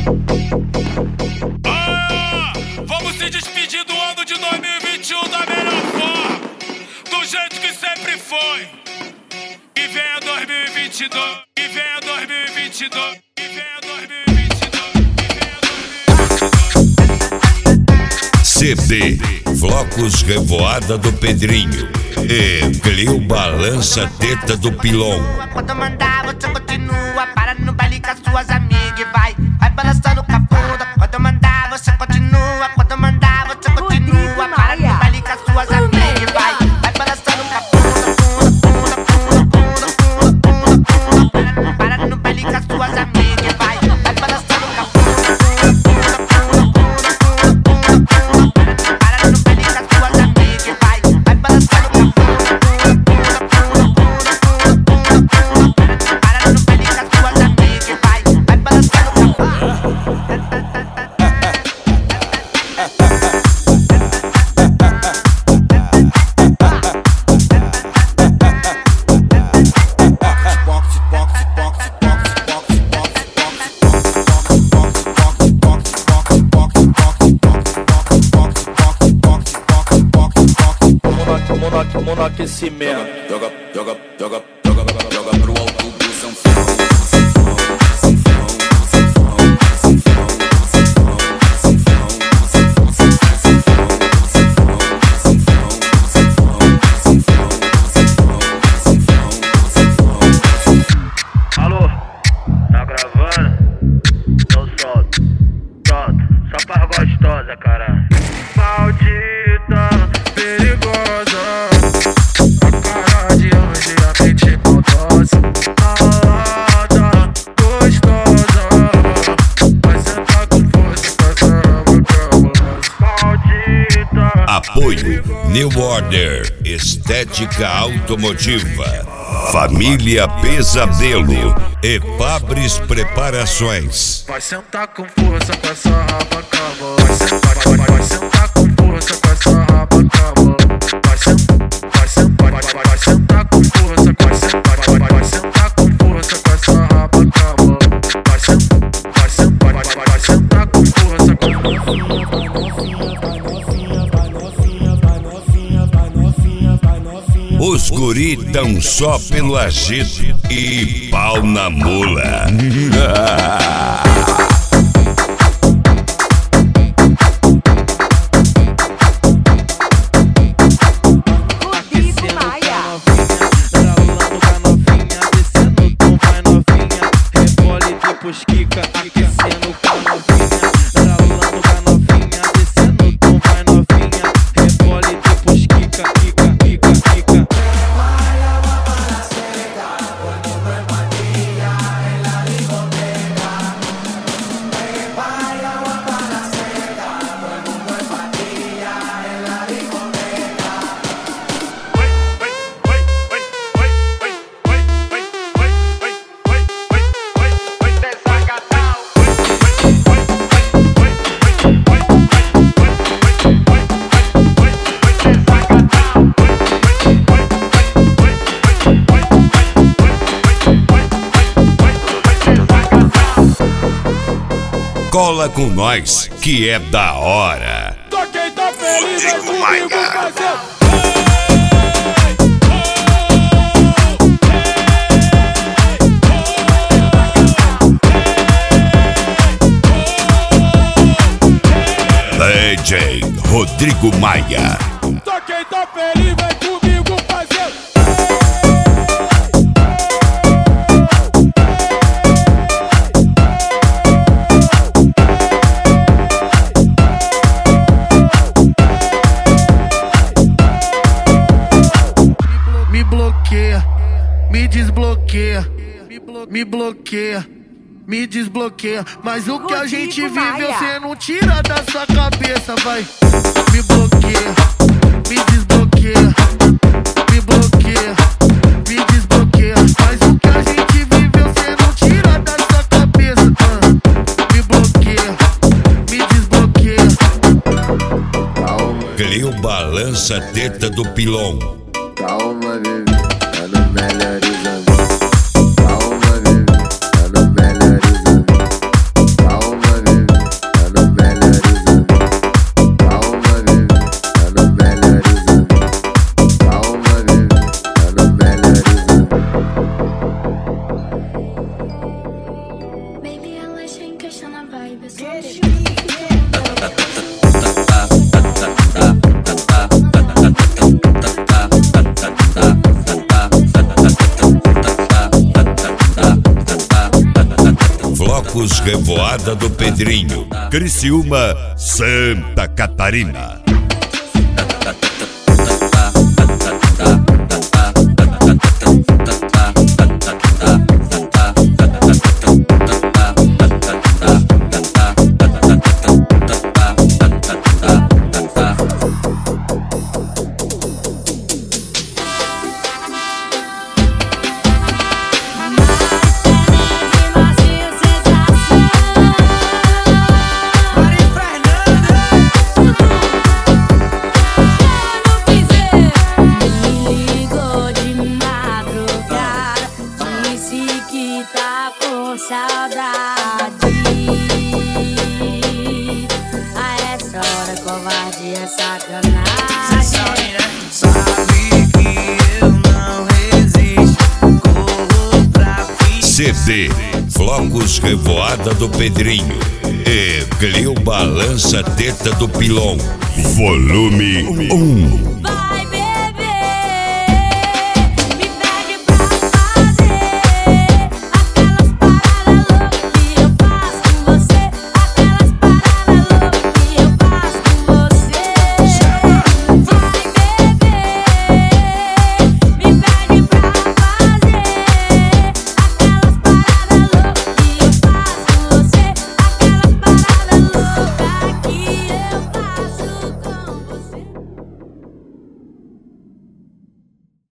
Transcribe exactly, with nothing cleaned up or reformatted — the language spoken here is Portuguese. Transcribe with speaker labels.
Speaker 1: Ah, vamos se despedir do ano de dois mil e vinte e um da melhor forma, do jeito que sempre foi. E venha dois mil e vinte e dois, e venha dois mil e vinte e dois, e venha dois mil e vinte e dois, e venha dois mil e vinte e dois.
Speaker 2: C D Flocos Revoada do Pedrinho e Cleo Balança Teta do Pilon.
Speaker 3: Quando mandar você continua, para no baile com as suas amigas e vai, vai balançando com a bunda. Quando mandar você continua, quando mandar você continua, para no baile com as suas amigas e vai, vai balançando com a bunda, bunda, bunda, bunda, bunda, bunda, bunda. Para no baile com as suas amigas e vai, vai balançando com a bunda, bunda, bunda, bunda, bunda, bunda. Para no baile com as suas amigas e vai, vai balançando com a bunda.
Speaker 4: Vamos no aquecimento.
Speaker 5: Joga, joga, joga, joga, joga, joga pro alto do sanfão, sanfão, sanfão, sanfão, sanfão, sanfão, sanfão, sanfão, sanfão, sanfão.
Speaker 4: Alô, tá gravando? Então solta, solta, só pra gostosa, cara. Maldita, perigosa, a cara de anjo e a mente maldosa. Malada, gostosa, vai sentar com força com essa boca cabulosa. Maldita.
Speaker 2: Apoio New Order Estética Automotiva, Família Pesadelo e Fabris Preparações.
Speaker 4: Vai sentar com força com essa raba cabulosa. Vai sentar, vai, vai, vai sentar com força com essa raba cabulosa. Vai sentar, vai sentar, vai, vai, vai sentar com força com essa, vai, vai, vai, vai sentar com força com essa raba cabulosa. Vai sentar, vai sentar, vai, vai, vai sentar com força com
Speaker 2: Os guri tão só pelo agito e pau na mula.
Speaker 4: Kika, aquecendo com a novinha, ralando com a novinha, descendo o tom, vai novinha, rebole depois quica, quica, quica, quica.
Speaker 2: Cola com nós, que é da hora.
Speaker 1: Toquei, tá feliz,
Speaker 2: Rodrigo Maia. D J Rodrigo Maia.
Speaker 1: Toquei, tá feliz, vai comigo fazer.
Speaker 4: Me bloqueia, me desbloqueia, me bloqueia, me desbloqueia. Mas o que a gente vive você não tira da sua cabeça, vai. Me bloqueia, me desbloqueia, me bloqueia, me desbloqueia. Mas o que a gente vive você não tira da sua cabeça, uh. Me bloqueia, me desbloqueia.
Speaker 2: Cleo Balança Teta do Pilon.
Speaker 6: Calma, bebê, tá no melhores amigos. Calma, bebê, tá no melhores amigos. Calma,
Speaker 2: Flocos Revoada do Pedrinho, Criciúma, Santa Catarina.
Speaker 7: Saudade, a essa hora covardia é sacanagem.
Speaker 3: Sabe que eu não resisto, corro pra frente.
Speaker 2: C D Flocos Revoada do Pedrinho e Cleo Balança Teta do Pilão, volume um.